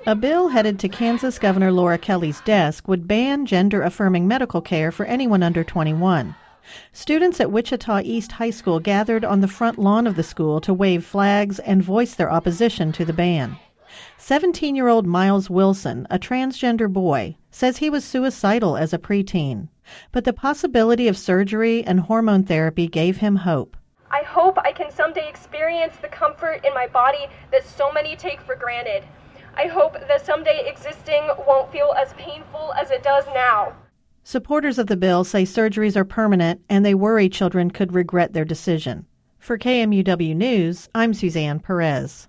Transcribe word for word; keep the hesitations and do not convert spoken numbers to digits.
A bill headed to Kansas Governor Laura Kelly's desk would ban gender-affirming medical care for anyone under twenty-one. Students at Wichita East High School gathered on the front lawn of the school to wave flags and voice their opposition to the ban. seventeen-year-old Miles Wilson, a transgender boy, says he was suicidal as a preteen, but the possibility of surgery and hormone therapy gave him hope. I hope I can someday experience the comfort in my body that so many take for granted. I hope that someday existing won't feel as painful as it does now. Supporters of the bill say surgeries are permanent and they worry children could regret their decision. For K M U W News, I'm Suzanne Perez.